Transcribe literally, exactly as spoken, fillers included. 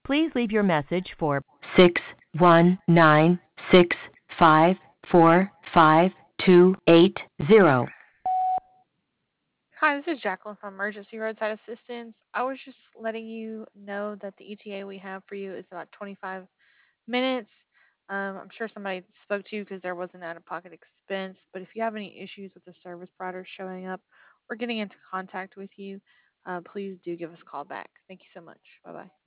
Please leave your message for six one nine six five four five two eight zero. Hi, this is Jacqueline from Emergency Roadside Assistance. I was just letting you know that the E T A we have for you is about twenty-five minutes. Um, I'm sure somebody spoke to you because there was an out of pocket expense. But if you have any issues with the service provider showing up or getting into contact with you, uh, please do give us a call back. Thank you so much. Bye bye.